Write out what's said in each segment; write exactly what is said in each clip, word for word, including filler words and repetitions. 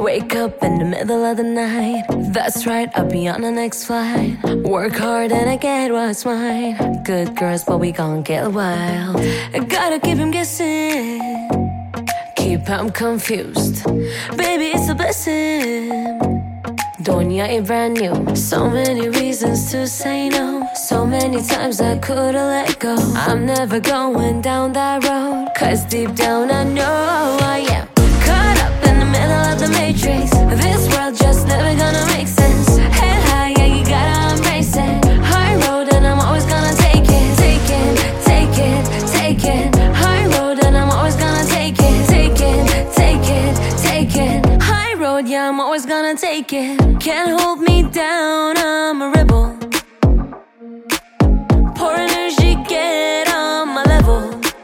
Wake up in the middle of the night. That's right, I'll be on the next flight. Work hard and I get what's mine. Good girls, but we gon' get wild. I gotta keep him guessing, keep him confused. Baby, it's a blessing. Doña ain't brand new. So many reasons to say no. So many times I could've let go. I'm never going down that road, cause deep down I know I am caught up in the middle of the matrix. This world just never gonna make sense. Head high, yeah, you gotta embrace it. High road and I'm always gonna take it. Take it, take it, take it. High road and I'm always gonna take it. Take it, take it, take it. High road, yeah, I'm always gonna take it. Can't hold me down, I'm a rebel. Pour energy, get on my level.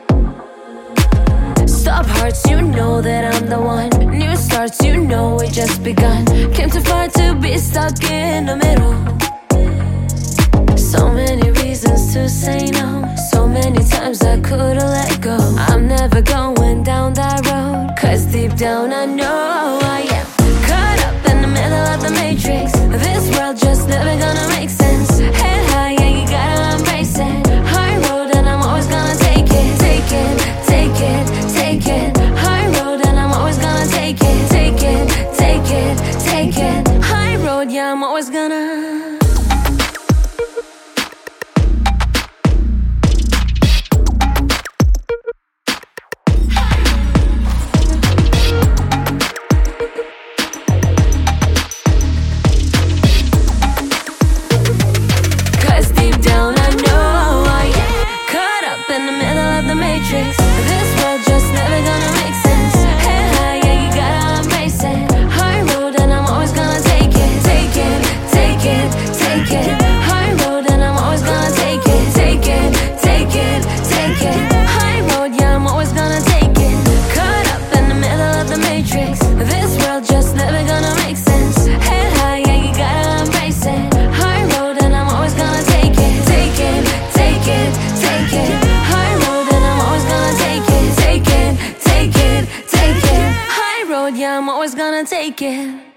Stop hearts, you know that I'm the one. New starts, you know we just begun. Came too far to be stuck in the middle. So many reasons to say no. So many times I could've let go. I'm never going down that road, cause deep down I know I am caught up in the middle of the matrix. This world just never gonna make sense. Head high, yeah, you gotta embrace it. High road and I'm always gonna take it. Take it, take it, take it. High road and I'm always gonna take it. Take it, take it, take it. High road, yeah, I'm always gonna. This world just never gonna make sense. Head high, yeah, you gotta embrace it. High road and I'm always gonna take it. Take it, take it, take it. High road and I'm always gonna take it. Take it, take it, take it. High road, yeah, I'm always gonna take it. Caught up in the middle of the matrix. This world just never gonna make sense. Head high, yeah, you gotta embrace it. High road and I'm always gonna take it. Take it, take it, take it. High road and I'm always gonna take it. Take it, take it, take it. High road, yeah, I'm always gonna take it.